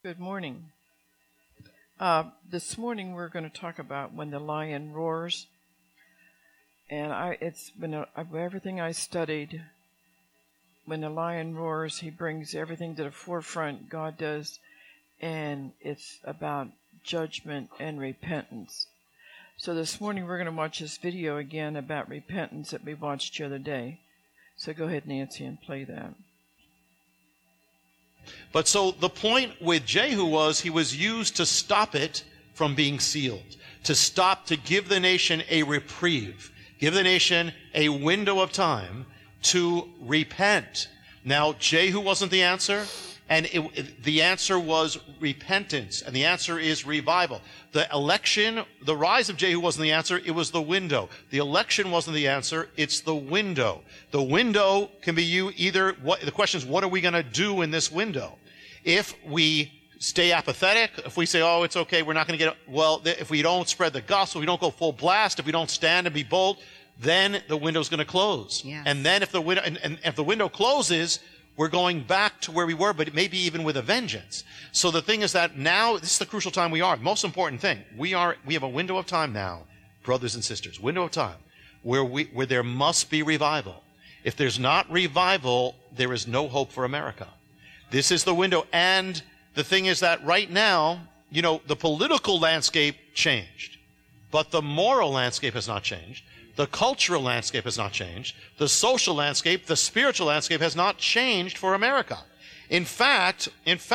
Good morning. This morning we're going to talk about when the lion roars. And it's been everything I studied. When the lion roars, he brings everything to the forefront, God does, and it's about judgment and repentance. So this morning we're going to watch this video again about repentance that we watched the other day. So go ahead, Nancy, and play that. But so the point with Jehu was he was used to stop it from being sealed, to give the nation a reprieve, give the nation a window of time to repent. Now, Jehu wasn't the answer, and the answer was repentance, and the answer is revival. The election, the rise of Jehu wasn't the answer, it was the window. The election wasn't the answer, it's the window. The window can be the question is, what are we going to do in this window? If we stay apathetic, if we say, oh, it's okay, we're not going to get it, well, if we don't spread the gospel, we don't go full blast, if we don't stand and be bold, then the window's going to close. Yes. And then if the window, and if the window closes, we're going back to where we were, but maybe even with a vengeance. So the thing is that now, this is the crucial time we are. Most important thing, we have a window of time now, brothers and sisters, window of time, where there must be revival. If there's not revival, there is no hope for America. This is the window. And the thing is that right now, the political landscape changed, but the moral landscape has not changed. The cultural landscape has not changed. The social landscape, the spiritual landscape has not changed for America. In fact,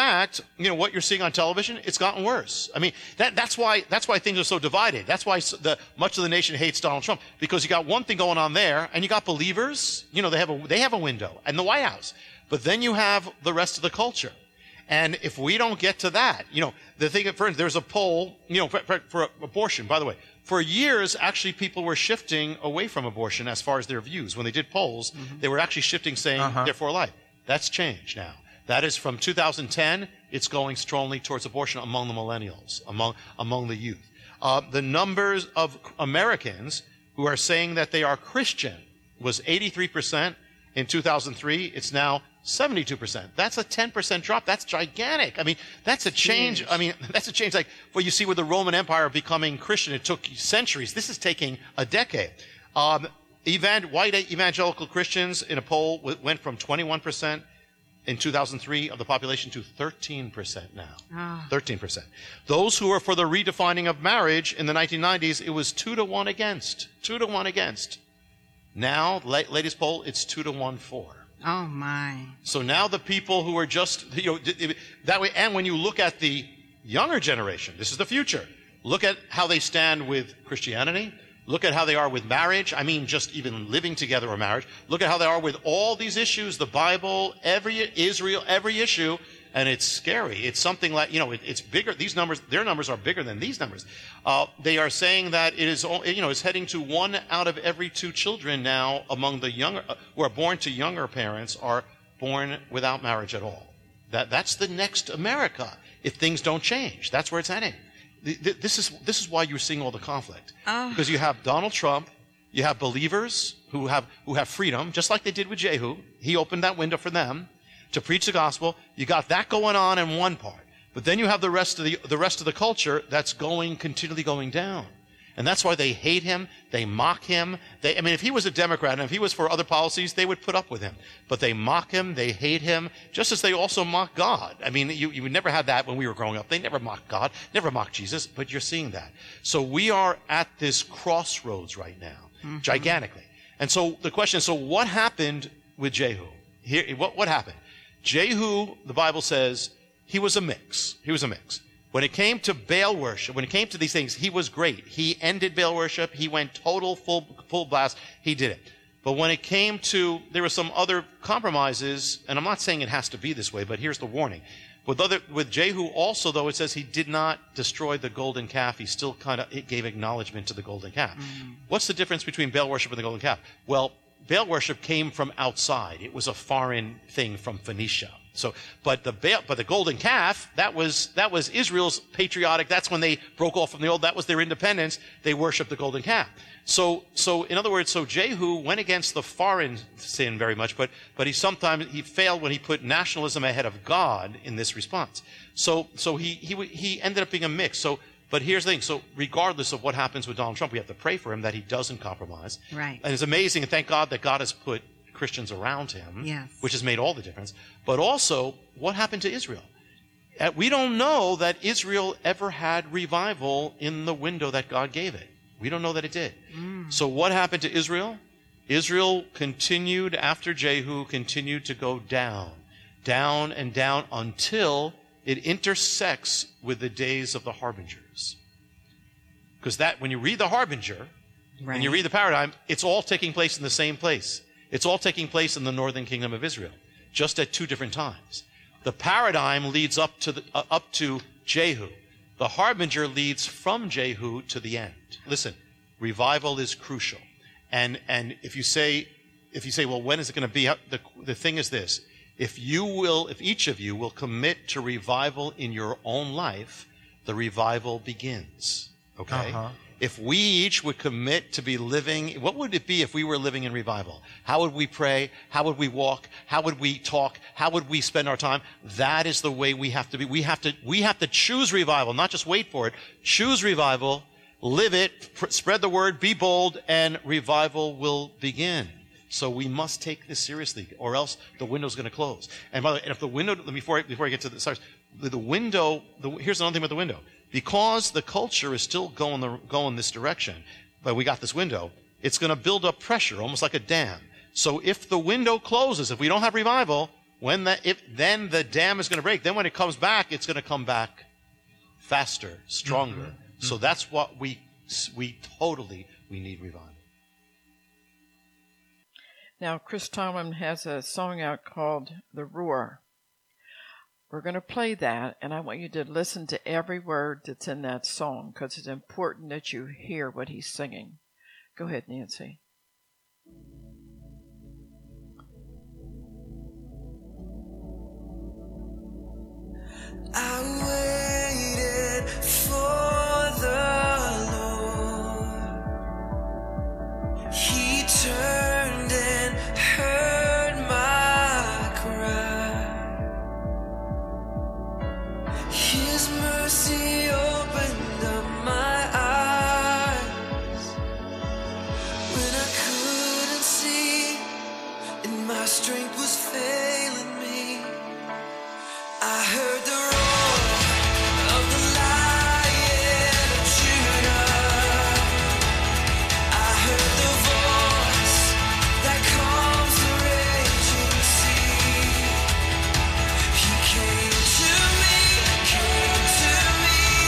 what you're seeing on television, it's gotten worse. I mean, that's why things are so divided. That's why much of the nation hates Donald Trump, because you got one thing going on there, and you got believers, they have a window, and the White House. But then you have the rest of the culture. And if we don't get to that, the thing, for instance, there's a poll, for abortion, by the way. For years, actually, people were shifting away from abortion as far as their views. When they did polls, they were actually shifting, saying, they're for life. That's changed now. That is from 2010, it's going strongly towards abortion among the millennials, among the youth. The numbers of Americans who are saying that they are Christian was 83% in 2003. It's now 72%. That's a 10% drop. That's gigantic. I mean, that's a change. I mean, that's a change like what you see with the Roman Empire becoming Christian. It took centuries. This is taking a decade. White evangelical Christians in a poll went from 21% in 2003 of the population to 13% now. 13%. Those who are for the redefining of marriage in the 1990s, it was 2-1 against. 2-1 against. Now, latest poll, it's 2-1 for. Oh, my. So now the people who are just, that way, and when you look at the younger generation, this is the future. Look at how they stand with Christianity. Look at how they are with marriage. I mean, just even living together or marriage. Look at how they are with all these issues, the Bible, every issue, and it's scary. It's something like, it's bigger. These numbers, their numbers are bigger than these numbers. They are saying that it is, it's heading to 1 out of every 2 children now among the younger, who are born to younger parents, are born without marriage at all. That's the next America if things don't change. That's where it's heading. This is why you're seeing all the conflict. Because you have Donald Trump, you have believers who have freedom, just like they did with Jehu. He opened that window for them to preach the gospel. You got that going on in one part, but then you have the rest of the culture that's continually going down, and that's why they hate him. They mock him. If he was a Democrat and if he was for other policies, they would put up with him. But they mock him. They hate him, just as they also mock God. I mean, you never had that when we were growing up. They never mocked God, never mocked Jesus. But you're seeing that. So we are at this crossroads right now, gigantically. And so the question is, so what happened with Jehu? Here, what happened? Jehu, the Bible says, he was a mix. He was a mix. When it came to Baal worship, when it came to these things, he was great. He ended Baal worship. He went total full blast. He did it. But when it came to, there were some other compromises, and I'm not saying it has to be this way, but here's the warning. With Jehu also, though, it says he did not destroy the golden calf. He still it gave acknowledgement to the golden calf. What's the difference between Baal worship and the golden calf? Well, Baal worship came from outside. It was a foreign thing from Phoenicia. So, but the golden calf, that was Israel's patriotic. That's when they broke off from the old. That was their independence. They worshiped the golden calf. So in other words, so Jehu went against the foreign sin very much, but he failed when he put nationalism ahead of God in this response. So he ended up being a mix. But here's the thing. So regardless of what happens with Donald Trump, we have to pray for him that he doesn't compromise. Right. And it's amazing, and thank God that God has put Christians around him, yes, which has made all the difference. But also, what happened to Israel? We don't know that Israel ever had revival in the window that God gave it. We don't know that it did. So what happened to Israel? Israel continued, after Jehu, continued to go down, down and down until it intersects with the days of the harbingers. Because when you read the harbinger, right, and you read the paradigm, it's all taking place in the same place. It's all taking place in the northern kingdom of Israel, just at two different times. The paradigm leads up to Jehu. The harbinger leads from Jehu to the end. Listen, revival is crucial. And if you say, well, when is it going to be? The thing is this: if each of you will commit to revival in your own life, the revival begins. Okay? If we each would commit to be living, what would it be if we were living in revival? How would we pray? How would we walk? How would we talk? How would we spend our time? That is the way we have to be. We have to choose revival, not just wait for it. Choose revival, live it, spread the word, be bold, and revival will begin. So we must take this seriously, or else the window's going to close. And by the way, if the window, before I get to the stars, the window, here's another thing about the window. Because the culture is still going this direction, but we got this window, it's going to build up pressure, almost like a dam. So if the window closes, if we don't have revival, then the dam is going to break. Then when it comes back, it's going to come back faster, stronger. Mm-hmm. So that's what we need revival. Now, Chris Tomlin has a song out called The Roar. We're going to play that, and I want you to listen to every word that's in that song, because it's important that you hear what he's singing. Go ahead, Nancy. I waited for the Lord. He turned and heard my cry. His mercy opened up my eyes when I couldn't see and my strength was failing me. I heard the roar of the Lion of Judah. I heard the voice that calms the raging sea. He came to me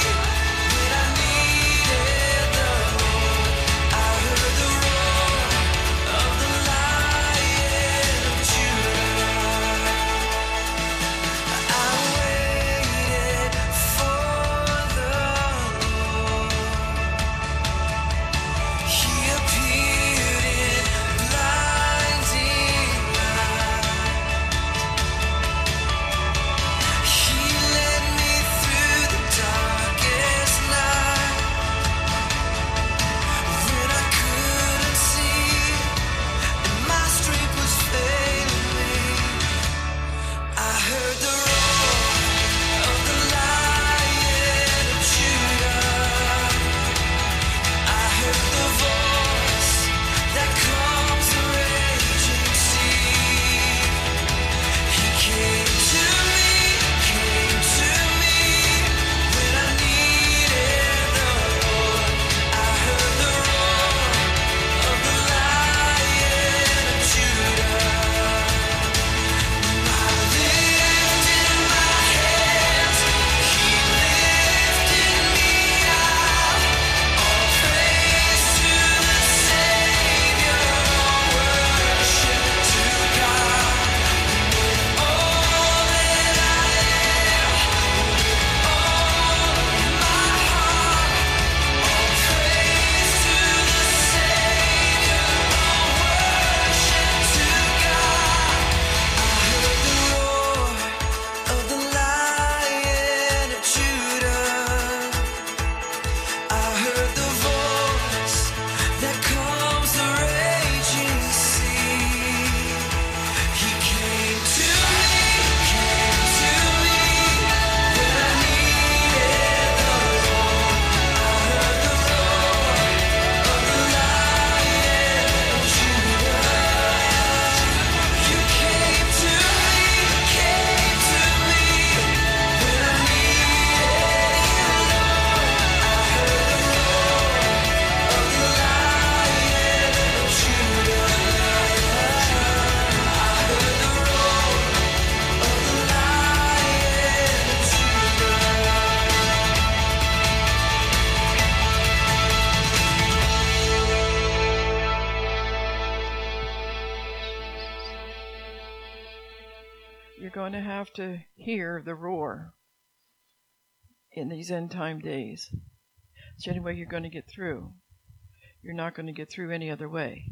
going to have to hear the roar in these end time days. It's the only way you're going to get through. You're not going to get through any other way.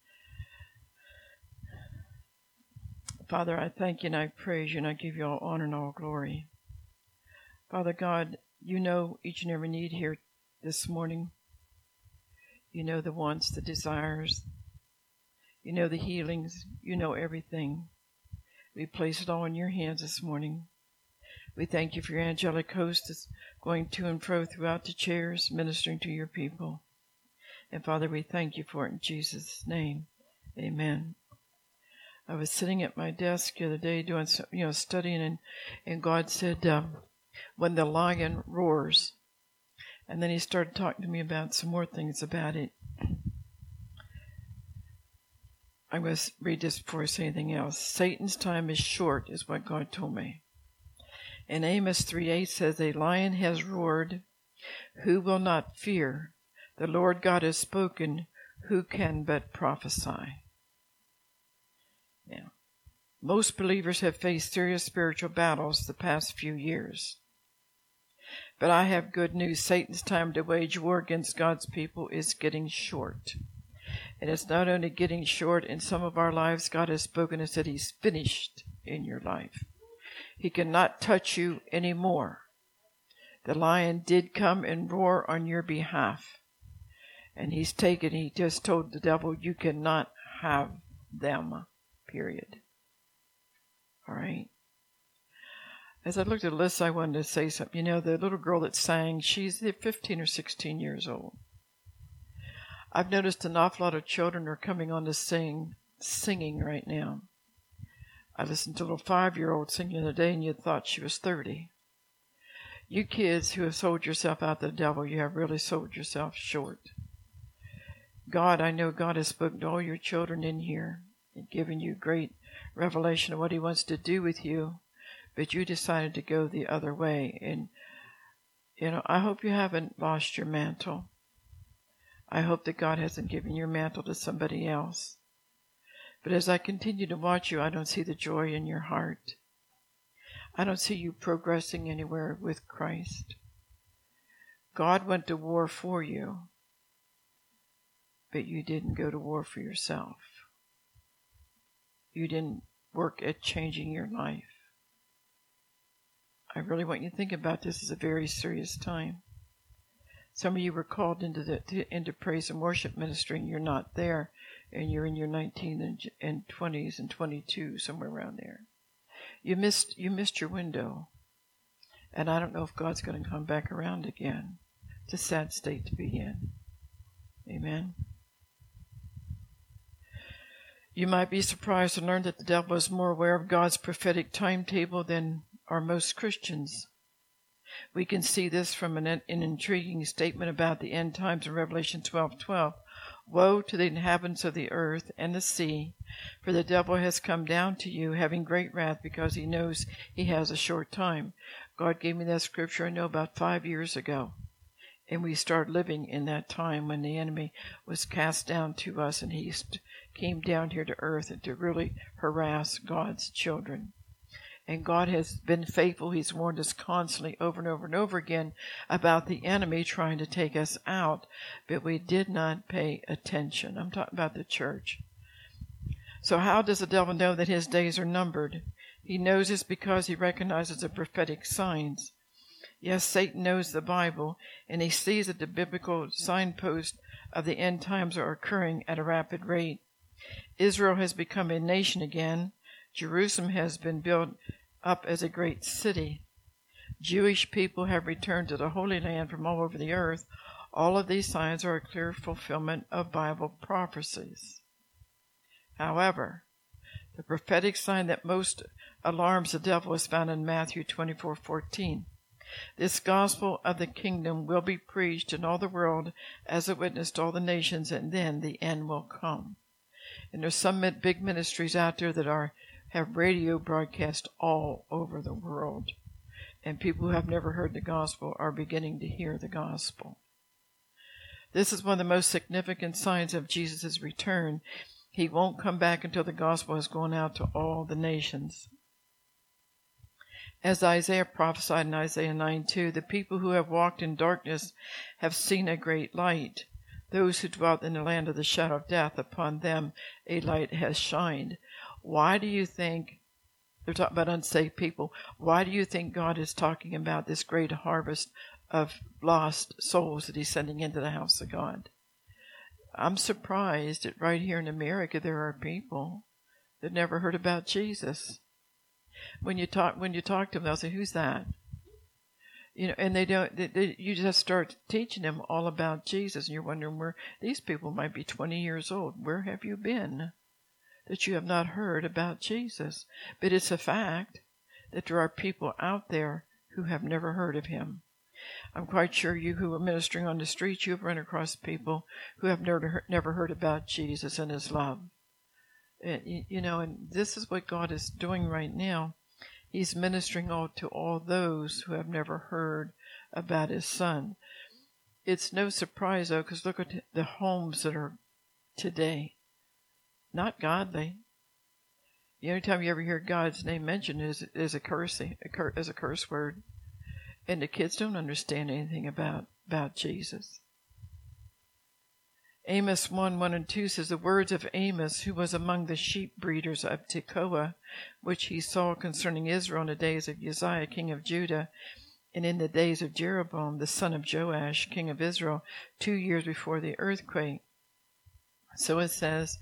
Father, I thank you and I praise you and I give you all honor and all glory. Father God, you know each and every need here this morning. You know the wants, the desires. You know the healings. You know everything. We place it all in your hands this morning. We thank you for your angelic host that's going to and fro throughout the chairs, ministering to your people. And Father, we thank you for it in Jesus' name. Amen. I was sitting at my desk the other day doing studying, and God said, when the lion roars. And then he started talking to me about some more things about it. I must read this before I say anything else. Satan's time is short, is what God told me. And Amos 3:8 says, a lion has roared. Who will not fear? The Lord God has spoken. Who can but prophesy? Now, most believers have faced serious spiritual battles the past few years. But I have good news. Satan's time to wage war against God's people is getting short. And it's not only getting short in some of our lives. God has spoken and said he's finished in your life. He cannot touch you anymore. The lion did come and roar on your behalf. And he just told the devil, you cannot have them, period. All right. As I looked at the list, I wanted to say something. You know, the little girl that sang, she's 15 or 16 years old. I've noticed an awful lot of children are coming on to singing right now. I listened to a little 5-year-old singing the other day, and you'd thought she was 30. You kids who have sold yourself out to the devil, you have really sold yourself short. God, I know God has spoken to all your children in here and given you great revelation of what he wants to do with you, but you decided to go the other way. And, I hope you haven't lost your mantle. I hope that God hasn't given your mantle to somebody else. But as I continue to watch you, I don't see the joy in your heart. I don't see you progressing anywhere with Christ. God went to war for you, but you didn't go to war for yourself. You didn't work at changing your life. I really want you to think about this as a very serious time. Some of you were called into praise and worship ministry, and you're not there, and you're in your 19 and 20s and 22, somewhere around there. You missed your window, and I don't know if God's going to come back around again. It's a sad state to be in. Amen. You might be surprised to learn that the devil is more aware of God's prophetic timetable than are most Christians. We can see this from an intriguing statement about the end times in Revelation 12:12. Woe to the inhabitants of the earth and the sea, for the devil has come down to you, having great wrath, because he knows he has a short time. God gave me that scripture, I know, about 5 years ago. And we started living in that time when the enemy was cast down to us, and he came down here to earth and to really harass God's children. And God has been faithful. He's warned us constantly over and over and over again about the enemy trying to take us out, but we did not pay attention. I'm talking about the church. So how does the devil know that his days are numbered? He knows this because he recognizes the prophetic signs. Yes, Satan knows the Bible, and he sees that the biblical signposts of the end times are occurring at a rapid rate. Israel has become a nation again. Jerusalem has been built up as a great city. Jewish people have returned to the Holy Land from all over the earth. All of these signs are a clear fulfillment of Bible prophecies. However, the prophetic sign that most alarms the devil is found in Matthew 24:14. This gospel of the kingdom will be preached in all the world as a witness to all the nations, and then the end will come. And there's some big ministries out there that have radio broadcast all over the world. And people who have never heard the gospel are beginning to hear the gospel. This is one of the most significant signs of Jesus' return. He won't come back until the gospel has gone out to all the nations. As Isaiah prophesied in Isaiah 9:2, the people who have walked in darkness have seen a great light. Those who dwelt in the land of the shadow of death, upon them a light has shined. Why do you think, they're talking about unsaved people, why do you think God is talking about this great harvest of lost souls that he's sending into the house of God? I'm surprised that right here in America there are people that never heard about Jesus. When you talk to them, they'll say, "Who's that?" You know, and they don't. You just start teaching them all about Jesus, and you're wondering where these people might be 20 years old. Where have you been that you have not heard about Jesus? But it's a fact that there are people out there who have never heard of him. I'm quite sure you who are ministering on the streets, you've run across people who have never heard about Jesus and his love. You know, and this is what God is doing right now. He's ministering to all those who have never heard about his son. It's no surprise, though, because look at the homes that are today. Not godly. The only time you ever hear God's name mentioned is a curse word. And the kids don't understand anything about Jesus. Amos 1:1-2 says, the words of Amos, who was among the sheep breeders of Tekoa, which he saw concerning Israel in the days of Uzziah, king of Judah, and in the days of Jeroboam, the son of Joash, king of Israel, 2 years before the earthquake. So it says,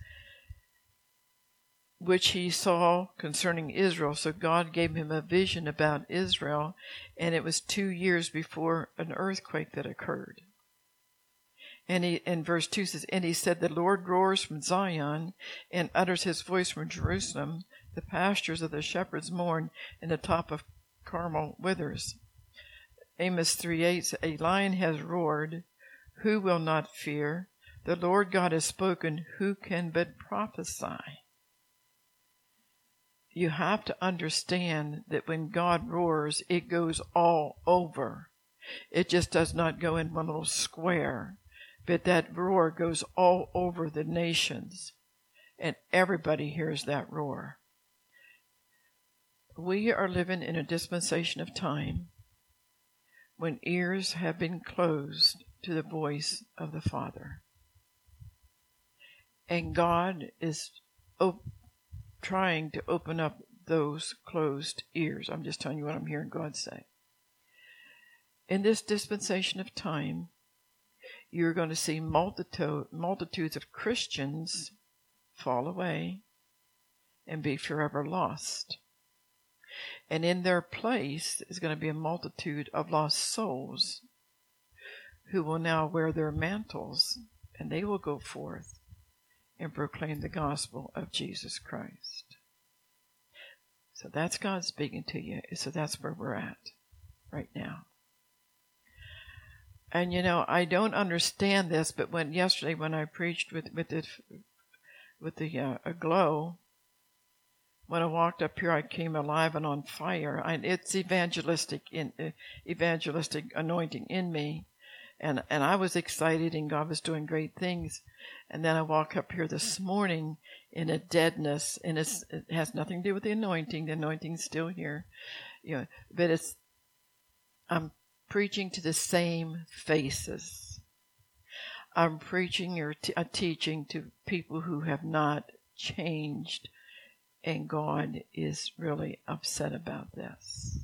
which he saw concerning Israel. So God gave him a vision about Israel, and it was 2 years before an earthquake that occurred. And in verse 2 says, and he said, the Lord roars from Zion and utters his voice from Jerusalem. The pastures of the shepherds mourn, and the top of Carmel withers. Amos 3:8 says, a lion has roared. Who will not fear? The Lord God has spoken. Who can but prophesy? You have to understand that when God roars, it goes all over. It just does not go in one little square. But that roar goes all over the nations, and everybody hears that roar. We are living in a dispensation of time when ears have been closed to the voice of the Father. And God is trying to open up those closed ears. I'm just telling you what I'm hearing God say. In this dispensation of time, you're going to see multitudes of Christians fall away and be forever lost. And in their place is going to be a multitude of lost souls who will now wear their mantles, and they will go forth and proclaim the gospel of Jesus Christ. So that's God speaking to you. So that's where we're at right now. And you know, I don't understand this, but yesterday when I preached with the glow, when I walked up here, I came alive and on fire. It's evangelistic anointing in me, and I was excited, and God was doing great things. And then I walk up here this morning in a deadness, and it has nothing to do with the anointing. The anointing's still here, you know, but I'm preaching to the same faces. I'm preaching or teaching to people who have not changed, and God is really upset about this.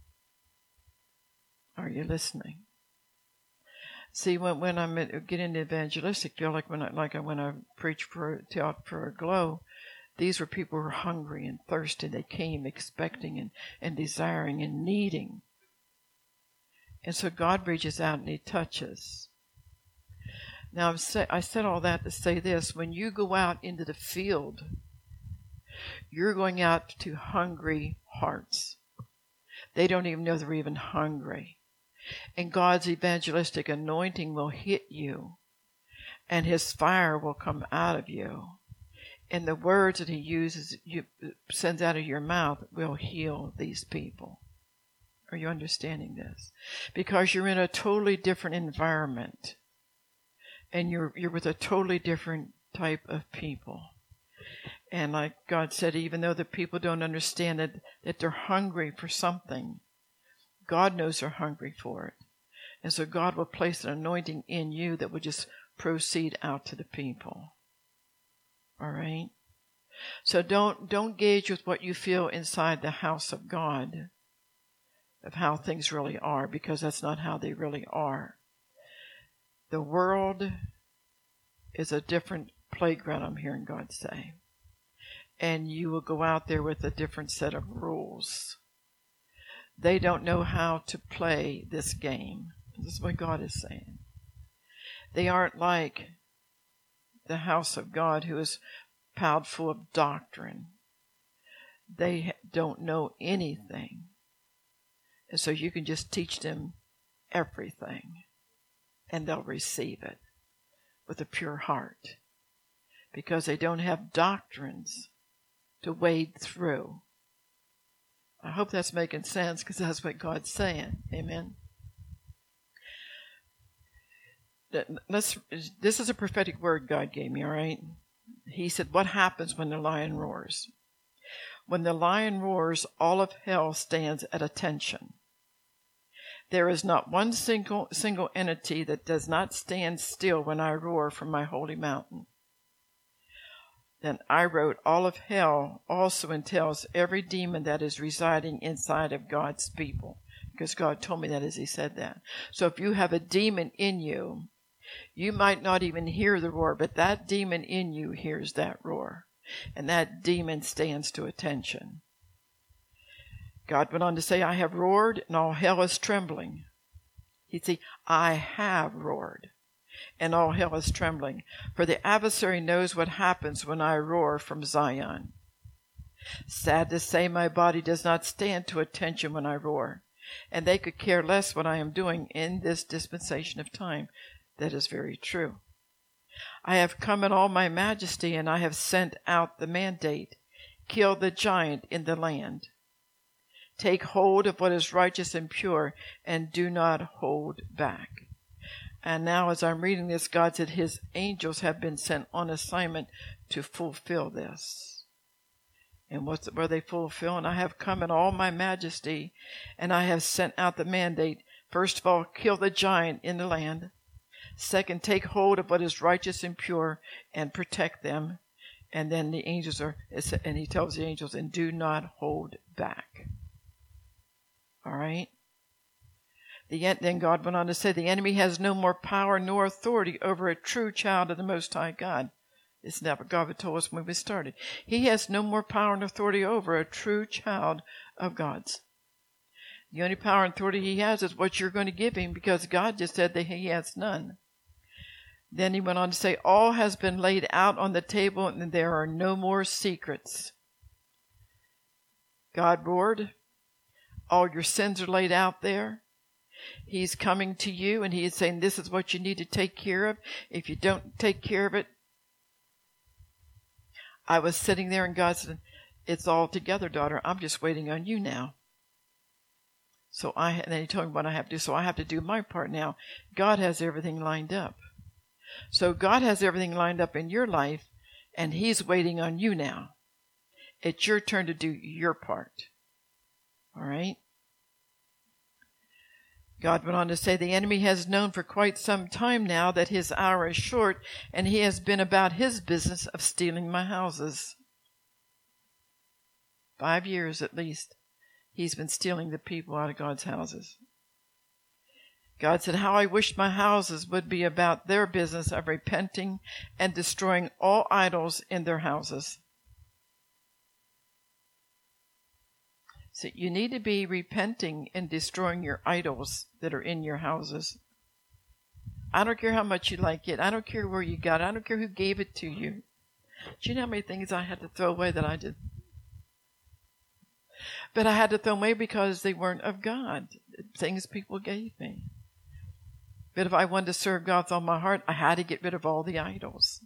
Are you listening? See, when I'm getting into evangelistic, feel like when I preach taught for a glow, these were people who were hungry and thirsty. They came expecting and desiring and needing. And so God reaches out and he touches. Now, I said all that to say this. When you go out into the field, you're going out to hungry hearts. They don't even know they're even hungry. And God's evangelistic anointing will hit you, and his fire will come out of you. And the words that he sends out of your mouth will heal these people. Are you understanding this? Because you're in a totally different environment. And you're with a totally different type of people. And like God said, even though the people don't understand that they're hungry for something, God knows they're hungry for it. And so God will place an anointing in you that will just proceed out to the people. All right? So don't gauge with what you feel inside the house of God of how things really are, because that's not how they really are. The world is a different playground, I'm hearing God say. And you will go out there with a different set of rules. They don't know how to play this game. This is what God is saying. They aren't like the house of God, who is piled full of doctrine. They don't know anything. And so you can just teach them everything, and they'll receive it with a pure heart, because they don't have doctrines to wade through. I hope that's making sense, because that's what God's saying. Amen. This is a prophetic word God gave me, all right? He said, what happens when the lion roars? When the lion roars, all of hell stands at attention. There is not one single entity that does not stand still when I roar from my holy mountain. Then I wrote, all of hell also entails every demon that is residing inside of God's people, because God told me that as he said that. So if you have a demon in you, you might not even hear the roar, but that demon in you hears that roar, and that demon stands to attention. God went on to say, I have roared, and all hell is trembling. He'd say, I have roared, and all hell is trembling. For the adversary knows what happens when I roar from Zion. Sad to say, my body does not stand to attention when I roar, and they could care less what I am doing in this dispensation of time. That is very true. I have come in all my majesty, and I have sent out the mandate. Kill the giant in the land. Take hold of what is righteous and pure, and do not hold back. And now as I'm reading this, God said his angels have been sent on assignment to fulfill this. And what were they fulfilling? I have come in all my majesty, and I have sent out the mandate. First of all, kill the giant in the land. Second, take hold of what is righteous and pure and protect them. And then the angels and he tells the angels, and do not hold back. All right? Then God went on to say, the enemy has no more power nor authority over a true child of the Most High God. Isn't that what God had told us when we started? He has no more power and authority over a true child of God's. The only power and authority he has is what you're going to give him, because God just said that he has none. Then he went on to say, all has been laid out on the table, and there are no more secrets. God roared. All your sins are laid out there. He's coming to you, and he is saying, this is what you need to take care of. If you don't take care of it, I was sitting there, and God said, it's all together, daughter. I'm just waiting on you now. And then he told me what I have to do. So I have to do my part now. God has everything lined up. So God has everything lined up in your life, and he's waiting on you now. It's your turn to do your part. All right? God went on to say, the enemy has known for quite some time now that his hour is short, and he has been about his business of stealing my houses. 5 years at least. He's been stealing the people out of God's houses. God said, how I wish my houses would be about their business of repenting and destroying all idols in their houses. So you need to be repenting and destroying your idols that are in your houses. I don't care how much you like it. I don't care where you got it. I don't care who gave it to you. Do you know how many things I had to throw away that I did? But I had to throw them away because they weren't of God. Things people gave me. But if I wanted to serve God with all my heart, I had to get rid of all the idols.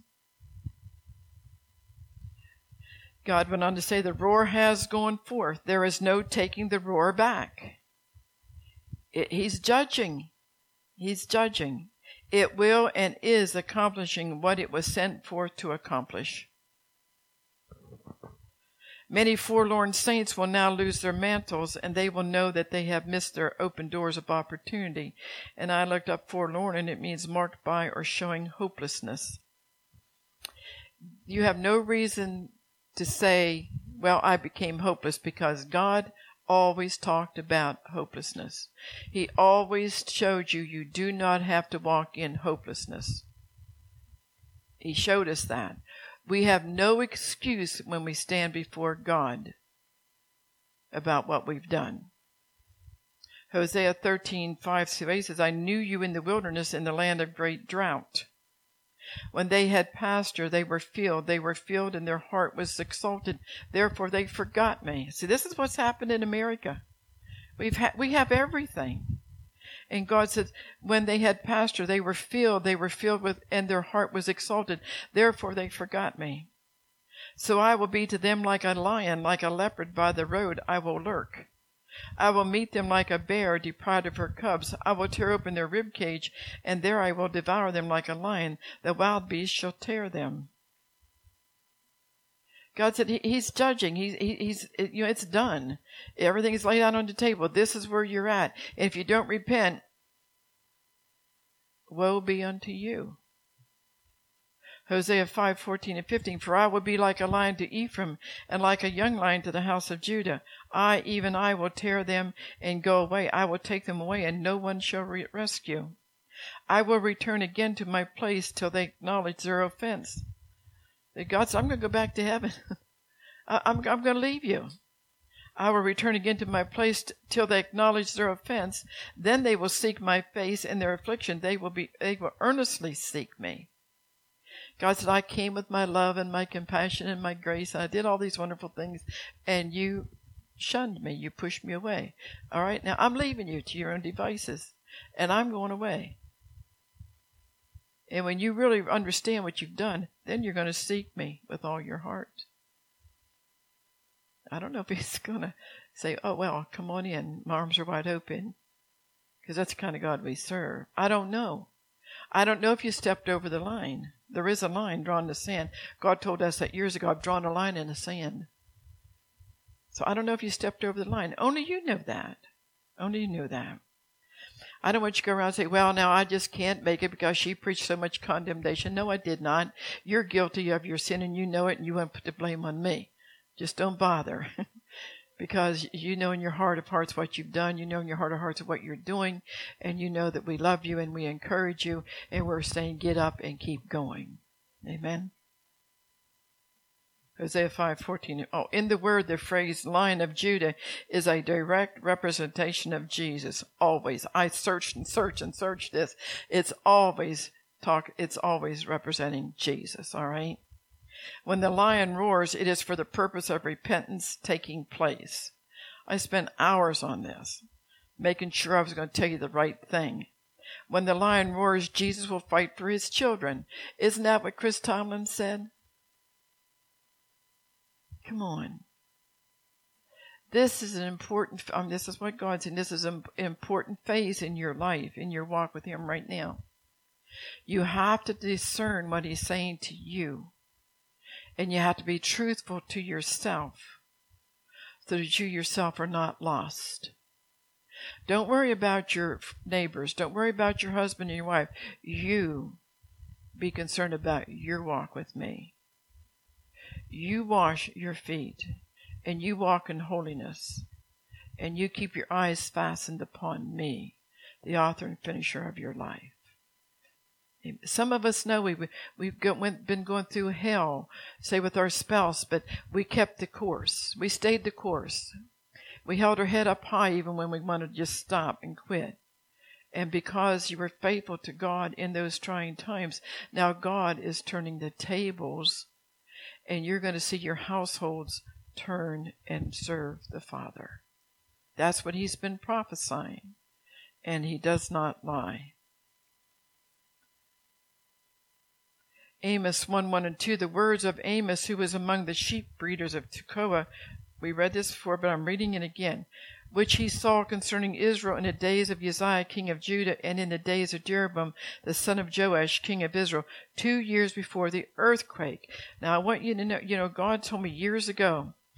God went on to say, the roar has gone forth. There is no taking the roar back. He's judging. He's judging. It will and is accomplishing what it was sent forth to accomplish. Many forlorn saints will now lose their mantles, and they will know that they have missed their open doors of opportunity. And I looked up forlorn, and it means marked by or showing hopelessness. You have no reason to say, well, I became hopeless, because God always talked about hopelessness. He always showed you do not have to walk in hopelessness. He showed us that. We have no excuse when we stand before God about what we've done. Hosea 13:5 says, I knew you in the wilderness, in the land of great drought. When they had pasture, they were filled, and their heart was exalted. Therefore they forgot me. See, this is what's happened in America. We have everything. And God said, when they had pasture, they were filled with, and their heart was exalted. Therefore they forgot me. So I will be to them like a lion, like a leopard by the road I will lurk. I will meet them like a bear deprived of her cubs. I will tear open their rib cage, and there I will devour them like a lion. The wild beast shall tear them. God said He's judging. He's it's done. Everything is laid out on the table. This is where you're at. And if you don't repent, woe be unto you. Hosea 5:14 and 15. For I will be like a lion to Ephraim, and like a young lion to the house of Judah. Even I will tear them and go away. I will take them away, and no one shall rescue. I will return again to my place till they acknowledge their offense. God said, I'm going to go back to heaven. I'm going to leave you. I will return again to my place till they acknowledge their offense. Then they will seek my face in their affliction. They will earnestly seek me. God said, I came with my love and my compassion and my grace. And I did all these wonderful things, and you shunned me. You pushed me away. All right, now I'm leaving you to your own devices, and I'm going away. And when you really understand what you've done, then you're going to seek me with all your heart. I don't know if He's going to say, oh, well, come on in. My arms are wide open. Because that's the kind of God we serve. I don't know. I don't know if you stepped over the line. There is a line drawn in the sand. God told us that years ago, I've drawn a line in the sand. So I don't know if you stepped over the line. Only you know that. Only you know that. I don't want you to go around and say, well, now I just can't make it because she preached so much condemnation. No, I did not. You're guilty of your sin, and you know it, and you want to put the blame on me. Just don't bother. Because you know in your heart of hearts what you've done. You know in your heart of hearts what you're doing. And you know that we love you and we encourage you. And we're saying get up and keep going. Amen. Hosea 5:14. Oh, in the word, the phrase Lion of Judah is a direct representation of Jesus. Always. I searched and searched and searched this. It's always representing Jesus. All right. When the lion roars, it is for the purpose of repentance taking place. I spent hours on this, making sure I was going to tell you the right thing. When the lion roars, Jesus will fight for His children. Isn't that what Chris Tomlin said? Come on. This is an important, this is what God's saying. This is an important phase in your life, in your walk with Him right now. You have to discern what He's saying to you. And you have to be truthful to yourself so that you yourself are not lost. Don't worry about your neighbors. Don't worry about your husband and your wife. You be concerned about your walk with me. You wash your feet, and you walk in holiness, and you keep your eyes fastened upon me, the author and finisher of your life. Some of us know we've been going through hell, say with our spouse, but we kept the course. We stayed the course. We held our head up high even when we wanted to just stop and quit. And because you were faithful to God in those trying times, now God is turning the tables, and you're going to see your households turn and serve the Father. That's what He's been prophesying, and He does not lie. Amos 1:1 and 2, the words of Amos, who was among the sheep breeders of Tekoa. We read this before, but I'm reading it again. Which he saw concerning Israel in the days of Uzziah, king of Judah, and in the days of Jeroboam, the son of Joash, king of Israel, 2 years before the earthquake. Now, I want you to know, God told me years ago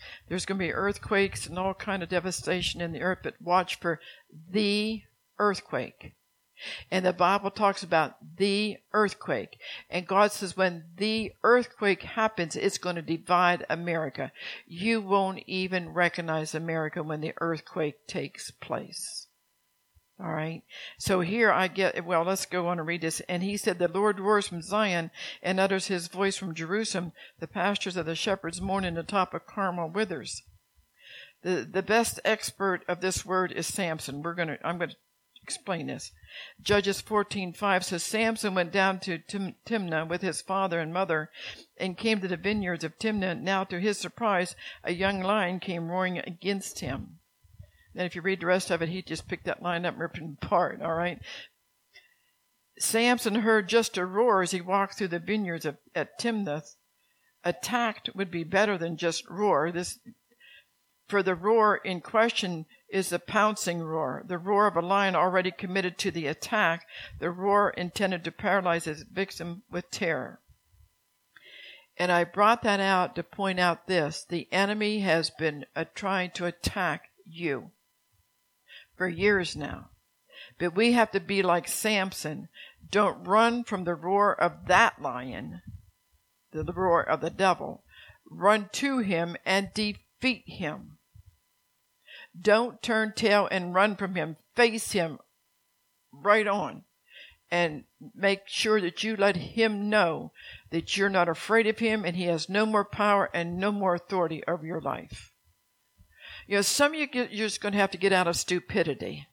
There's going to be earthquakes and all kind of devastation in the earth, but watch for the earthquake. And the Bible talks about the earthquake. And God says when the earthquake happens, it's going to divide America. You won't even recognize America when the earthquake takes place. All right. So here let's go on and read this. And he said, the Lord roars from Zion and utters his voice from Jerusalem. The pastures of the shepherds mourn, and the top of Carmel withers. The best expert of this word is Samson. I'm going to explain this. Judges 14:5 says, Samson went down to Timnah with his father and mother and came to the vineyards of Timnah. Now, to his surprise, a young lion came roaring against him. Then if you read the rest of it, he just picked that lion up and ripped it apart, all right? Samson heard just a roar as he walked through the vineyards at Timnah. Attacked would be better than just roar. For the roar in question is a pouncing roar, the roar of a lion already committed to the attack, the roar intended to paralyze its victim with terror. And I brought that out to point out this. The enemy has been trying to attack you for years now. But we have to be like Samson. Don't run from the roar of that lion, the roar of the devil. Run to him and defeat him. Don't turn tail and run from him. Face him right on. And make sure that you let him know that you're not afraid of him and he has no more power and no more authority over your life. You know, some of you're just going to have to get out of stupidity.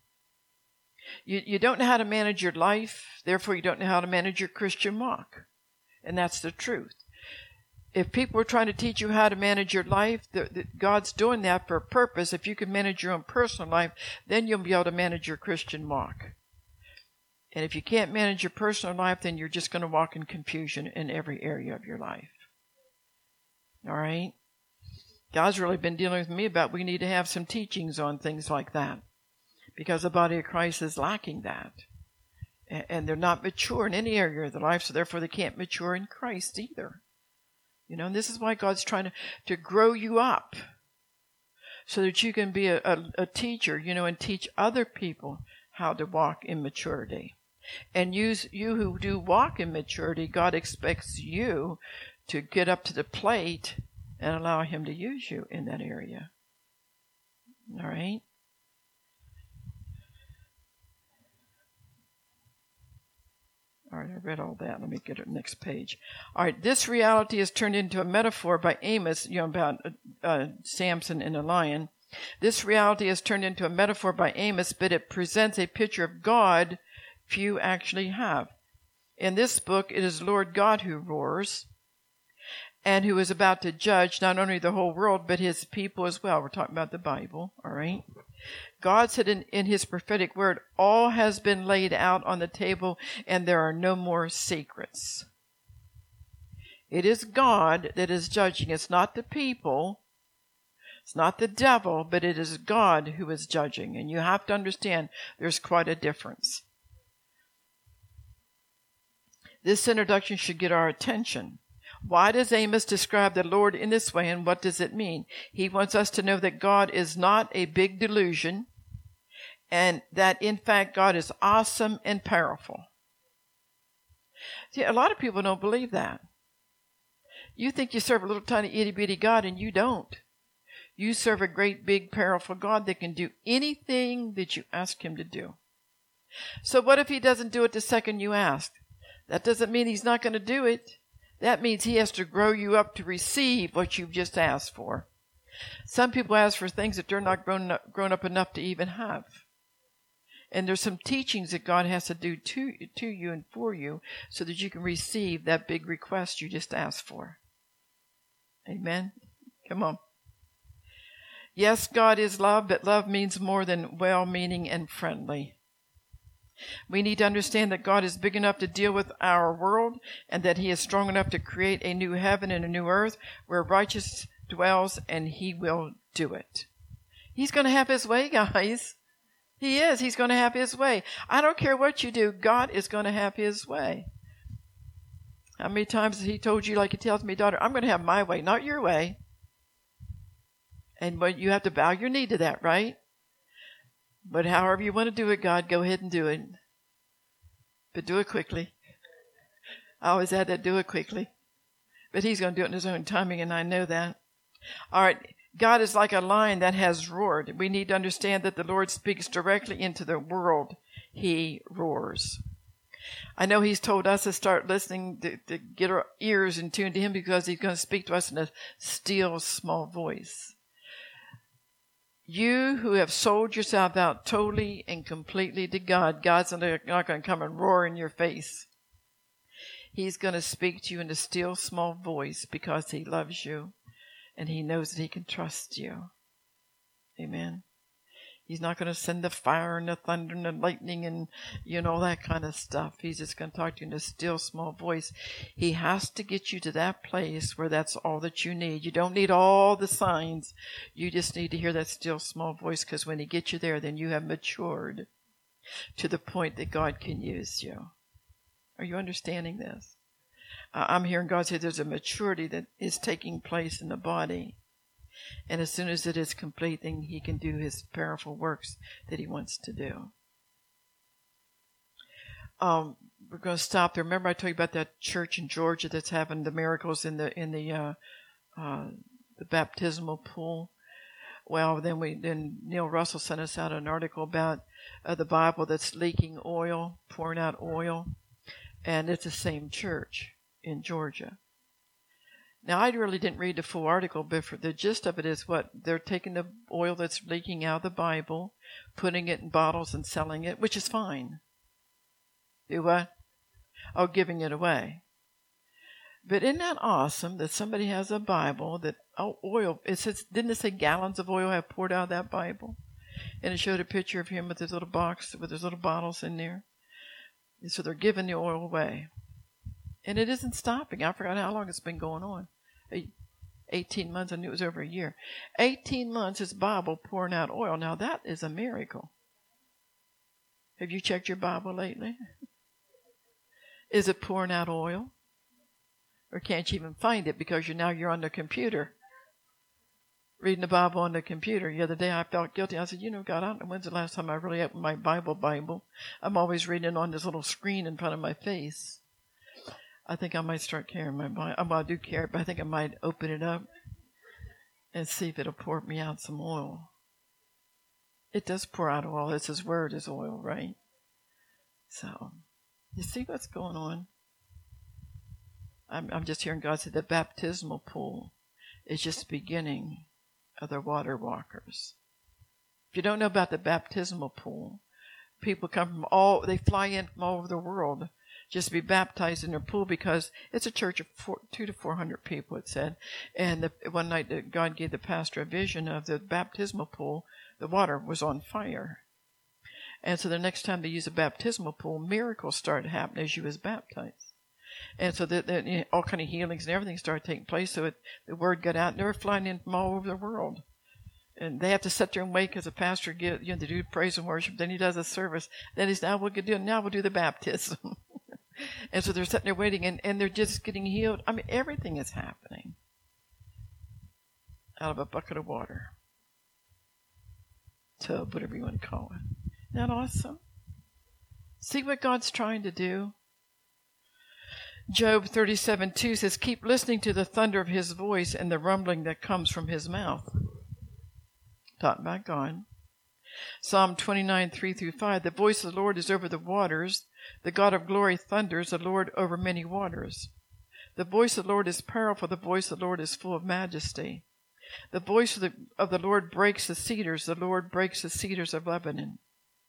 You don't know how to manage your life, therefore you don't know how to manage your Christian walk. And that's the truth. If people are trying to teach you how to manage your life, God's doing that for a purpose. If you can manage your own personal life, then you'll be able to manage your Christian walk. And if you can't manage your personal life, then you're just going to walk in confusion in every area of your life. All right? God's really been dealing with me about we need to have some teachings on things like that, because the body of Christ is lacking that. And they're not mature in any area of their life, so therefore they can't mature in Christ either. You know, and this is why God's trying to grow you up so that you can be a teacher, you know, and teach other people how to walk in maturity. And you who do walk in maturity, God expects you to get up to the plate and allow him to use you in that area. All right? All right, I read all that. Let me get to the next page. All right, this reality is turned into a metaphor by Amos, you know, about Samson and the lion. This reality is turned into a metaphor by Amos, but it presents a picture of God few actually have. In this book, it is Lord God who roars and who is about to judge not only the whole world, but his people as well. We're talking about the Bible, all right? God said in his prophetic word, all has been laid out on the table and there are no more secrets. It is God that is judging. It's not the people. It's not the devil, but it is God who is judging. And you have to understand there's quite a difference. This introduction should get our attention. Why does Amos describe the Lord in this way, and what does it mean? He wants us to know that God is not a big delusion, and that, in fact, God is awesome and powerful. See, a lot of people don't believe that. You think you serve a little tiny itty-bitty God, and you don't. You serve a great, big, powerful God that can do anything that you ask him to do. So what if he doesn't do it the second you ask? That doesn't mean he's not going to do it. That means he has to grow you up to receive what you've just asked for. Some people ask for things that they're not grown up enough to even have. And there's some teachings that God has to do to you and for you so that you can receive that big request you just asked for. Amen? Come on. Yes, God is love, but love means more than well-meaning and friendly. We need to understand that God is big enough to deal with our world and that he is strong enough to create a new heaven and a new earth where righteousness dwells, and he will do it. He's going to have his way, guys. He is. He's going to have his way. I don't care what you do. God is going to have his way. How many times has he told you, like he tells me, daughter, I'm going to have my way, not your way. But you have to bow your knee to that, right? But however you want to do it, God, go ahead and do it. But do it quickly. I always had that, do it quickly. But he's going to do it in his own timing, and I know that. All right. God is like a lion that has roared. We need to understand that the Lord speaks directly into the world. He roars. I know he's told us to start listening, to get our ears in tune to him, because he's going to speak to us in a still, small voice. You who have sold yourself out totally and completely to God, God's not going to come and roar in your face. He's going to speak to you in a still, small voice because he loves you and he knows that he can trust you. Amen. He's not going to send the fire and the thunder and the lightning and, all that kind of stuff. He's just going to talk to you in a still, small voice. He has to get you to that place where that's all that you need. You don't need all the signs. You just need to hear that still, small voice, because when he gets you there, then you have matured to the point that God can use you. Are you understanding this? I'm hearing God say there's a maturity that is taking place in the body. And as soon as it is complete, then he can do his powerful works that he wants to do. We're going to stop there. Remember I told you about that church in Georgia that's having the miracles in the baptismal pool? Well, then Neil Russell sent us out an article about the Bible that's leaking oil, pouring out oil. And it's the same church in Georgia. Now, I really didn't read the full article, but for the gist of it is what? They're taking the oil that's leaking out of the Bible, putting it in bottles and selling it, which is fine. Do what? Oh, giving it away. But isn't that awesome that somebody has a Bible that, oil, it says, didn't it say gallons of oil have poured out of that Bible? And it showed a picture of him with his little box, with his little bottles in there. And so they're giving the oil away. And it isn't stopping. I forgot how long it's been going on. 18 months. I knew it was over a year. 18 months is Bible pouring out oil. Now that is a miracle. Have you checked your Bible lately? Is it pouring out oil? Or can't you even find it because you're on the computer? Reading the Bible on the computer. The other day I felt guilty. I said, God, I don't know when's the last time I really opened my Bible. I'm always reading it on this little screen in front of my face. I think I might start carrying my Bible. Well, I do carry it, but I think I might open it up and see if it'll pour me out some oil. It does pour out oil. It's his word is oil, right? So, you see what's going on? I'm just hearing God say the baptismal pool is just the beginning of the water walkers. If you don't know about the baptismal pool, people come from they fly in from all over the world just to be baptized in their pool, because it's a church of 200 to 400 people, it said. And one night God gave the pastor a vision of the baptismal pool. The water was on fire. And so the next time they used a baptismal pool, miracles started happening as you was baptized. And so all kind of healings and everything started taking place. So the word got out, and they were flying in from all over the world. And they have to sit there and wait because the pastor they do praise and worship. Then he does a service. Then he's now we'll do the baptism. And so they're sitting there waiting, and they're just getting healed. I mean, everything is happening out of a bucket of water. Tub, whatever you want to call it. Isn't that awesome? See what God's trying to do? Job 37:2 says, keep listening to the thunder of his voice and the rumbling that comes from his mouth. Talking about God. Psalm 29:3-5, the voice of the Lord is over the waters. The God of glory thunders, the Lord over many waters. The voice of the Lord is powerful. The voice of the Lord is full of majesty. The voice of the Lord breaks the cedars. The Lord breaks the cedars of Lebanon.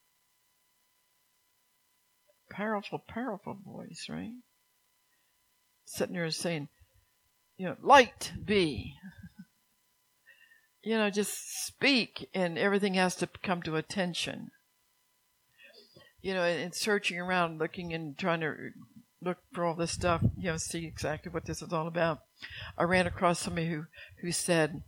Powerful, powerful voice, right? Sitting there saying, light be. Just speak, and everything has to come to attention. And searching around, looking and trying to look for all this stuff, see exactly what this is all about. I ran across somebody who said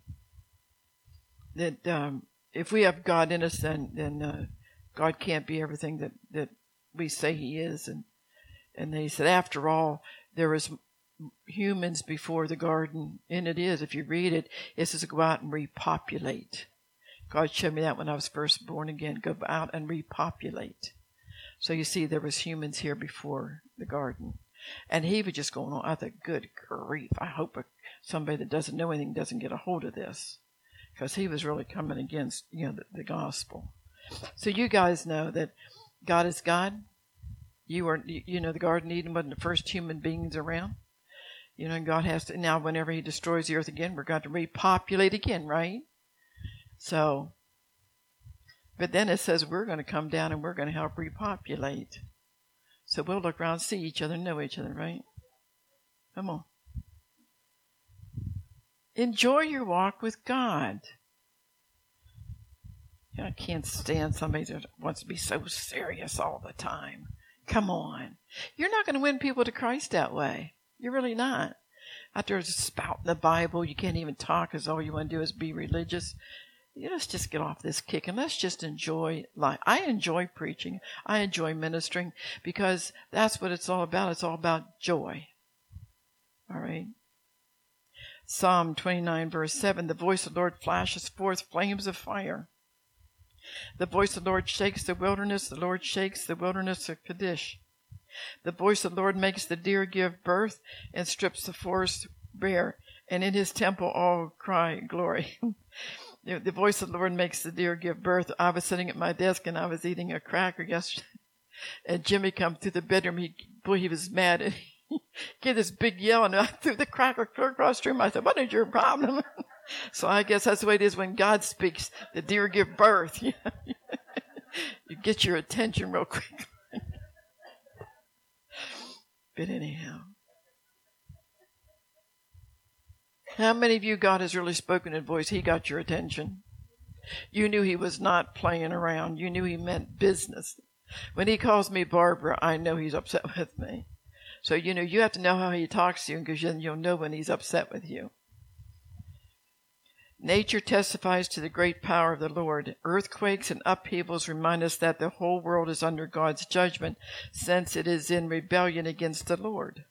that if we have God in us, then God can't be everything that we say he is. And they said, after all, there is humans before the garden, and it is, if you read it, it says go out and repopulate. God showed me that when I was first born again. Go out and repopulate. So you see, there was humans here before the garden. And he was just going on. I thought, good grief, I hope somebody that doesn't know anything doesn't get a hold of this. Because he was really coming against, the gospel. So you guys know that God is God. You are, the Garden of Eden wasn't the first human beings around. God has to, now whenever he destroys the earth again, we're going to repopulate again, right? So, but then it says we're going to come down and we're going to help repopulate. So we'll look around, see each other, know each other, right? Come on. Enjoy your walk with God. I can't stand somebody that wants to be so serious all the time. Come on. You're not going to win people to Christ that way. You're really not. Out there spouting the Bible, you can't even talk because all you want to do is be religious. Let's just get off this kick and let's just enjoy life. I enjoy preaching. I enjoy ministering because that's what it's all about. It's all about joy. All right. Psalm 29 verse 7, the voice of the Lord flashes forth flames of fire. The voice of the Lord shakes the wilderness. The Lord shakes the wilderness of Kadesh. The voice of the Lord makes the deer give birth and strips the forest bare. And in his temple all cry glory. The voice of the Lord makes the deer give birth. I was sitting at my desk and I was eating a cracker yesterday. And Jimmy come through the bedroom. He was mad. And he gave this big yell and I threw the cracker across the room. I said, what is your problem? So I guess that's the way it is when God speaks. The deer give birth. You get your attention real quick. But anyhow. How many of you, God has really spoken in voice? He got your attention. You knew he was not playing around. You knew he meant business. When he calls me Barbara, I know he's upset with me. So, you have to know how he talks to you because then you'll know when he's upset with you. Nature testifies to the great power of the Lord. Earthquakes and upheavals remind us that the whole world is under God's judgment since it is in rebellion against the Lord.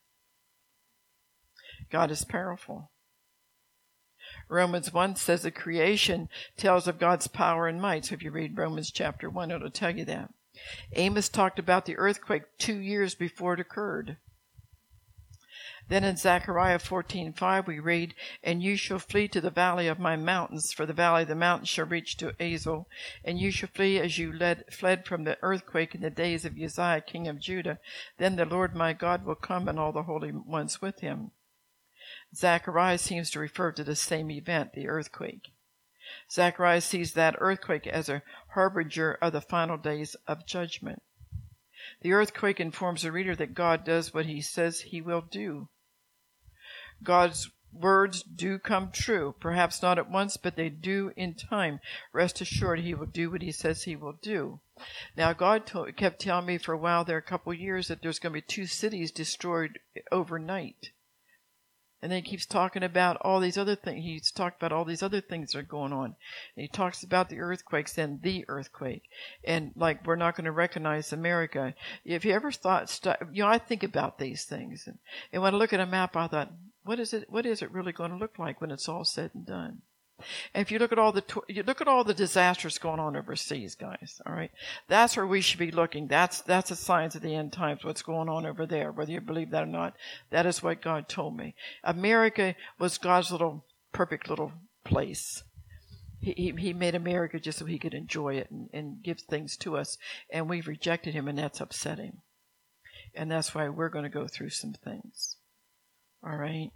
God is powerful. Romans 1 says the creation tells of God's power and might. So if you read Romans chapter 1, it'll tell you that. Amos talked about the earthquake 2 years before it occurred. Then in Zechariah 14:5 we read, and you shall flee to the valley of my mountains, for the valley of the mountains shall reach to Azel, and you shall flee as you fled from the earthquake in the days of Uzziah, king of Judah. Then the Lord my God will come and all the holy ones with him. Zechariah seems to refer to the same event, the earthquake. Zechariah sees that earthquake as a harbinger of the final days of judgment. The earthquake informs the reader that God does what he says he will do. God's words do come true, perhaps not at once, but they do in time. Rest assured he will do what he says he will do. Now, God kept telling me for a while there, a couple of years, that there's going to be 2 cities destroyed overnight. And then he keeps talking about all these other things. He's talked about all these other things that are going on. And he talks about the earthquakes and the earthquake. And like, we're not going to recognize America. If you ever thought, I think about these things. And when I look at a map, I thought, what is it really going to look like when it's all said and done? And if you look at all the disasters going on overseas, guys, all right, that's where we should be looking. That's the signs of the end times, what's going on over there, whether you believe that or not. That is what God told me. America was God's perfect little place. He made America just so he could enjoy it and give things to us. And we've rejected him, and that's upsetting. And that's why we're going to go through some things. All right.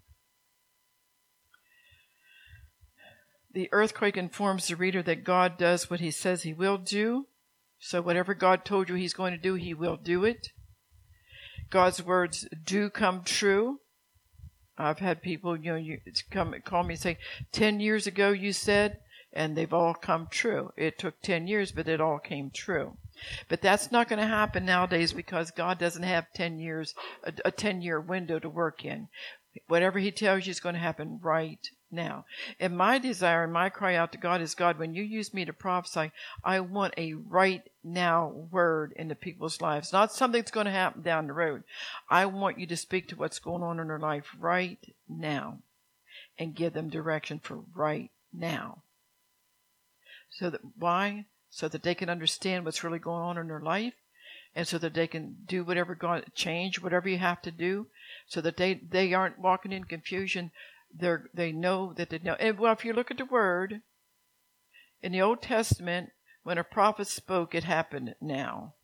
The earthquake informs the reader that God does what he says he will do. So whatever God told you he's going to do, he will do it. God's words do come true. I've had people, call me and say, 10 years ago you said, and they've all come true. It took 10 years, but it all came true. But that's not going to happen nowadays because God doesn't have 10 years, a 10-year window to work in. Whatever he tells you is going to happen right now. And my desire and my cry out to God is, God, when you use me to prophesy, I want a right now word into people's lives. Not something that's going to happen down the road. I want you to speak to what's going on in their life right now and give them direction for right now. So that, why? So that they can understand what's really going on in their life, and so that they can do whatever God, change whatever you have to do, so that they aren't walking in confusion. They know that they know. And well, if you look at the word in the Old Testament, when a prophet spoke, it happened now.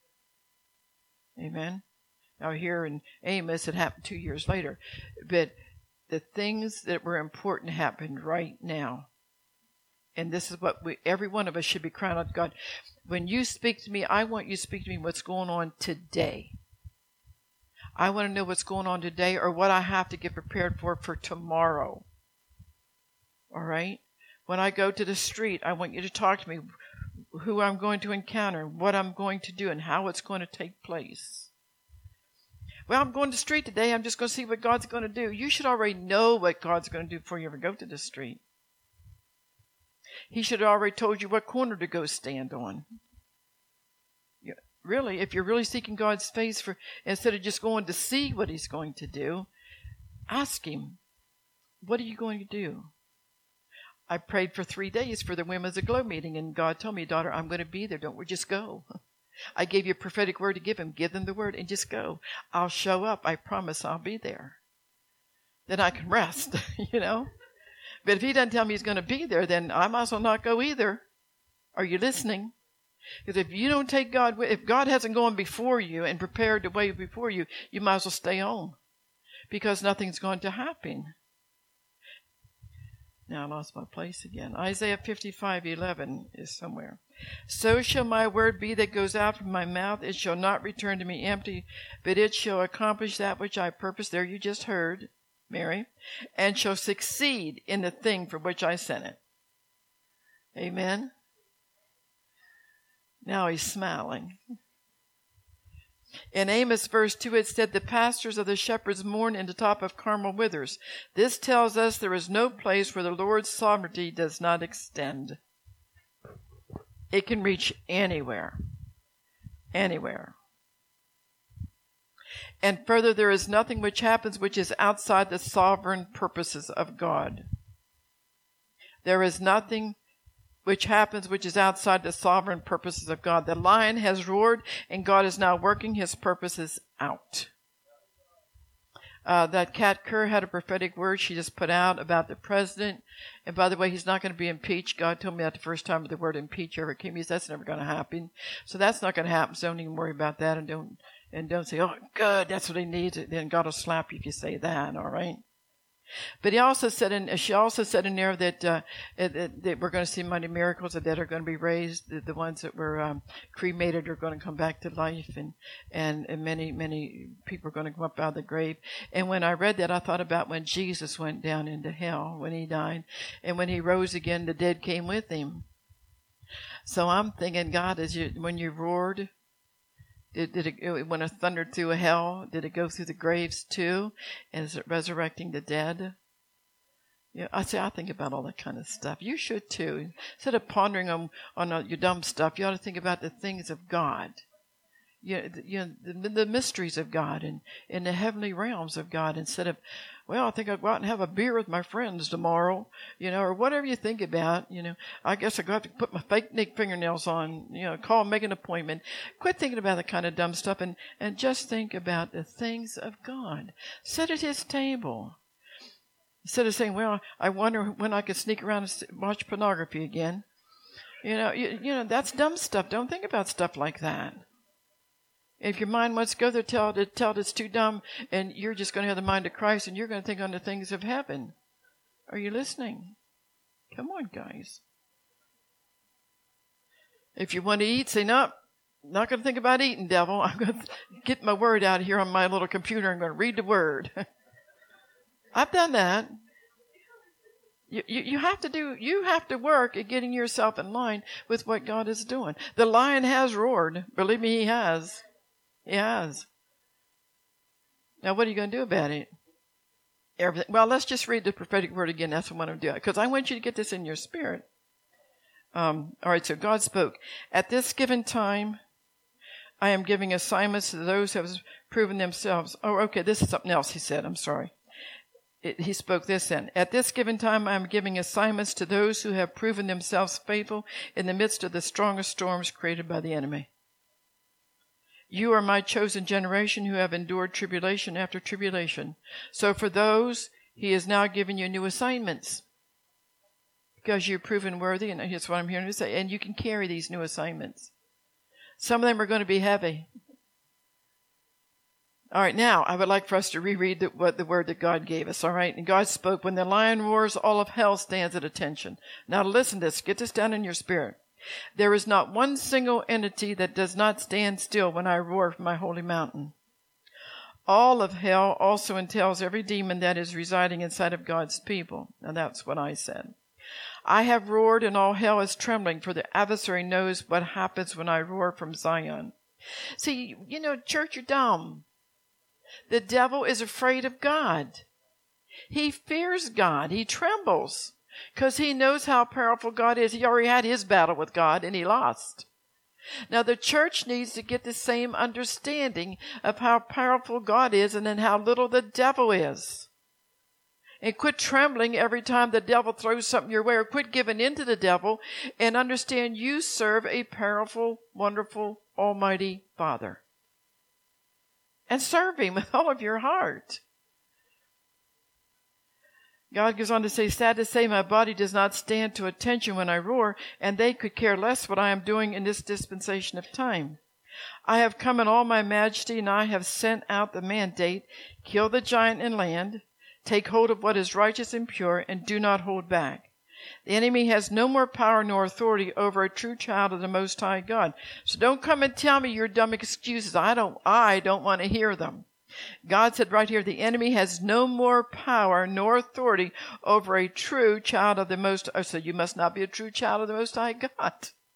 Amen. Now here in Amos, it happened 2 years later, but the things that were important happened right now. And this is what every one of us should be crying out to God. When you speak to me, I want you to speak to me what's going on today. I want to know what's going on today or what I have to get prepared for tomorrow. All right? When I go to the street, I want you to talk to me who I'm going to encounter, what I'm going to do, and how it's going to take place. Well, I'm going to the street today. I'm just going to see what God's going to do. You should already know what God's going to do before you ever go to the street. He should have already told you what corner to go stand on. Really, if you're really seeking God's face, for instead of just going to see what he's going to do, ask him, what are you going to do? I prayed for 3 days for the Women's Aglow meeting, and God told me, daughter, I'm going to be there. Don't worry, just go. I gave you a prophetic word to give him. Give them the word and just go. I'll show up. I promise I'll be there. Then I can rest, you know. But if he doesn't tell me he's going to be there, then I might as well not go either. Are you listening? Because if you don't take God, if God hasn't gone before you and prepared the way before you, you might as well stay home. Because nothing's going to happen. Now I lost my place again. Isaiah 55:11 is somewhere. So shall my word be that goes out from my mouth. It shall not return to me empty, but it shall accomplish that which I purpose. There you just heard, Mary. And shall succeed in the thing for which I sent it. Amen. Now he's smiling. In Amos verse 2 it said, the pastures of the shepherds mourn in the top of Carmel withers. This tells us there is no place where the Lord's sovereignty does not extend. It can reach anywhere. Anywhere. And further, there is nothing which happens which is outside the sovereign purposes of God. There is nothing which happens which is outside the sovereign purposes of God. The lion has roared, and God is now working his purposes out. That Kat Kerr had a prophetic word she just put out about the president. And by the way, he's not going to be impeached. God told me that the first time the word impeach ever came. He said, that's never going to happen. So that's not going to happen. So don't even worry about that. And don't say, oh, good, that's what he needs. Then God will slap you if you say that, all right? But she also said in there that that we're going to see mighty miracles, that are going to be raised. The ones that were cremated are going to come back to life, and many people are going to come up out of the grave. And when I read that, I thought about when Jesus went down into hell, when he died, and when he rose again, the dead came with him. So I'm thinking, God, when you roared, when it thundered through hell, did it go through the graves too? And is it resurrecting the dead? Yeah, I think about all that kind of stuff. You should too. Instead of pondering on your dumb stuff, you ought to think about the things of God. The mysteries of God and the heavenly realms of God, instead of, well, I think I'll go out and have a beer with my friends tomorrow, or whatever you think about, I guess I got to put my fake fingernails on, call and make an appointment. Quit thinking about that kind of dumb stuff and just think about the things of God. Sit at his table. Instead of saying, well, I wonder when I could sneak around and watch pornography again. That's dumb stuff. Don't think about stuff like that. If your mind wants to go there, tell it it's too dumb, and you're just going to have the mind of Christ, and you're going to think on the things of heaven. Are you listening? Come on, guys. If you want to eat, say, no, not going to think about eating, devil. I'm going to get my word out here on my little computer. I'm going to read the word. I've done that. You have to work at getting yourself in line with what God is doing. The lion has roared. Believe me, he has. He has. Now, what are you going to do about it? everything. Well, let's just read the prophetic word again. That's what I want to do, because I want you to get this in your spirit. All right, so God spoke. At this given time, I am giving assignments to those who have proven themselves. Oh, okay, this is something else he said. I'm sorry. He spoke this then. At this given time, I am giving assignments to those who have proven themselves faithful in the midst of the strongest storms created by the enemy. You are my chosen generation who have endured tribulation after tribulation. So for those, he is now giving you new assignments. Because you're proven worthy, and that's what I'm hearing to say, and you can carry these new assignments. Some of them are going to be heavy. All right, now I would like for us to reread the word that God gave us, all right? And God spoke, when the lion roars, all of hell stands at attention. Now listen to this. Get this down in your spirit. There is not one single entity that does not stand still when I roar from my holy mountain. All of hell also entails every demon that is residing inside of God's people. Now that's what I said. I have roared and all hell is trembling, for the adversary knows what happens when I roar from Zion. See, church, you're dumb. The devil is afraid of God. He fears God. He trembles because he knows how powerful God is. He already had his battle with God and he lost. Now the church needs to get the same understanding of how powerful God is and then how little the devil is. And quit trembling every time the devil throws something your way, or quit giving in to the devil, and understand you serve a powerful, wonderful, almighty Father. And serve him with all of your heart. God goes on to say, sad to say, my body does not stand to attention when I roar, and they could care less what I am doing in this dispensation of time. I have come in all my majesty, and I have sent out the mandate, kill the giant in land, take hold of what is righteous and pure, and do not hold back. The enemy has no more power nor authority over a true child of the Most High God. So don't come and tell me your dumb excuses. I don't want to hear them. God said right here, the enemy has no more power nor authority over a true child of the Most High. So you must not be a true child of the Most High God.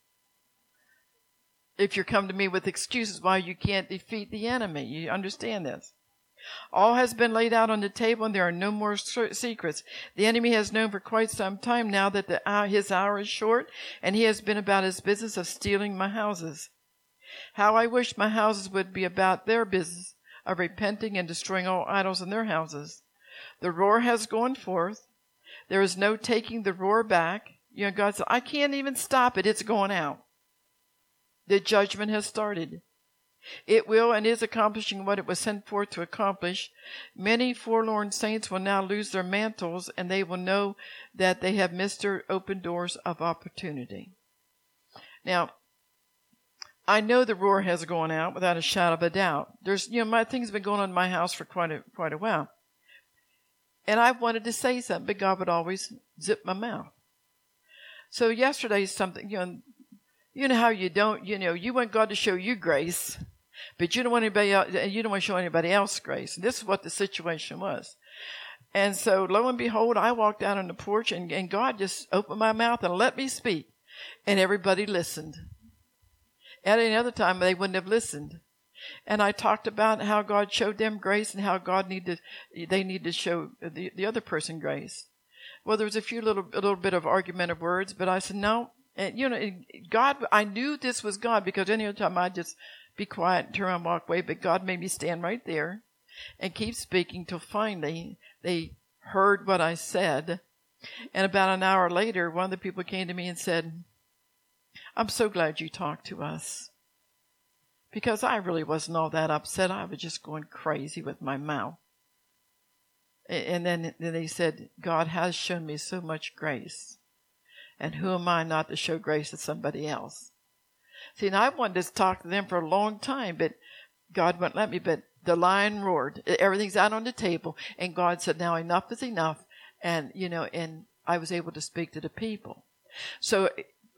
If you come to me with excuses why you can't defeat the enemy. You understand this? All has been laid out on the table, and there are no more secrets. The enemy has known for quite some time now that his hour is short, and he has been about his business of stealing my houses. How I wish my houses would be about their business of repenting and destroying all idols in their houses. The roar has gone forth. There is no taking the roar back. God said, I can't even stop it. It's going out. The judgment has started. It will and is accomplishing what it was sent forth to accomplish. Many forlorn saints will now lose their mantles, and they will know that they have missed their open doors of opportunity. Now, I know the roar has gone out without a shadow of a doubt. There's, my things have been going on in my house for quite a while. And I wanted to say something, but God would always zip my mouth. So yesterday, something, you know how you don't, you want God to show you grace, but you don't want anybody else, you don't want to show anybody else grace. And this is what the situation was. And so lo and behold, I walked out on the porch and God just opened my mouth and let me speak. And everybody listened. At any other time, they wouldn't have listened. And I talked about how God showed them grace and how they need to show the other person grace. Well, there was a little bit of argument of words, but I said, no. And, God, I knew this was God because any other time I'd just be quiet and turn around and walk away. But God made me stand right there and keep speaking till finally they heard what I said. And about an hour later, one of the people came to me and said, I'm so glad you talked to us. Because I really wasn't all that upset. I was just going crazy with my mouth. And then they said, God has shown me so much grace. And who am I not to show grace to somebody else? See, now I wanted to talk to them for a long time, but God wouldn't let me. But the lion roared. Everything's out on the table. And God said, now enough is enough. And, and I was able to speak to the people. So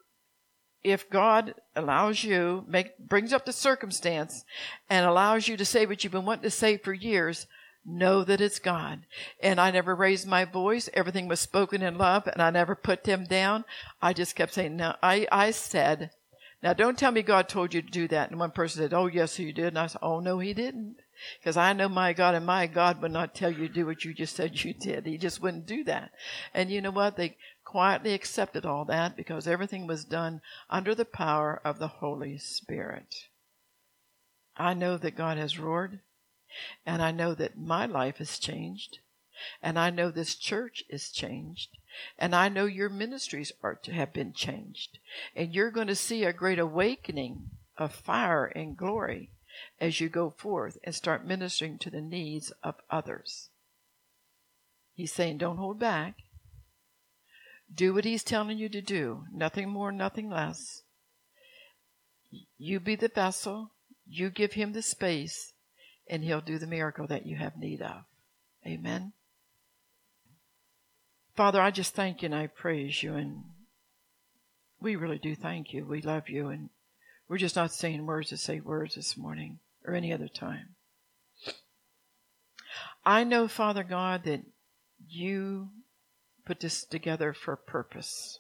if God allows you, brings up the circumstance and allows you to say what you've been wanting to say for years, know that it's God. And I never raised my voice. Everything was spoken in love, and I never put them down. I just kept saying, no. I said, now don't tell me God told you to do that. And one person said, oh, yes, he did. And I said, oh, no, he didn't. Because I know my God, and my God would not tell you to do what you just said you did. He just wouldn't do that. And you know what? They quietly accepted all that because everything was done under the power of the Holy Spirit. I know that God has roared, and I know that my life has changed, and I know this church is changed, and I know your ministries are to have been changed. And you're going to see a great awakening of fire and glory as you go forth and start ministering to the needs of others. He's saying, don't hold back. Do what he's telling you to do. Nothing more, nothing less. You be the vessel. You give him the space, and he'll do the miracle that you have need of. Amen. Father, I just thank you and I praise you, and we really do thank you. We love you, and we're just not saying words to say words this morning or any other time. I know, Father God, that you put this together for a purpose,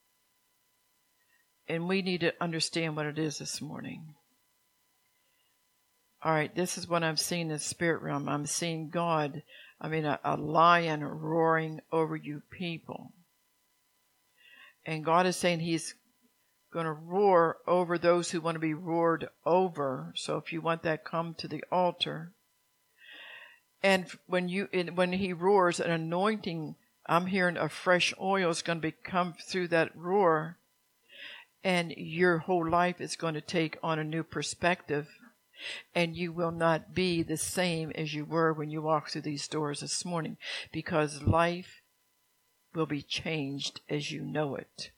and we need to understand what it is this morning. All right, this is what I'm seeing in the spirit realm. I'm seeing God, a lion roaring over you people. And God is saying he's going to roar over those who want to be roared over. So if you want that, come to the altar. And when he roars, an anointing, I'm hearing a fresh oil is going to come through that roar. And your whole life is going to take on a new perspective. And you will not be the same as you were when you walked through these doors this morning, because life will be changed as you know it.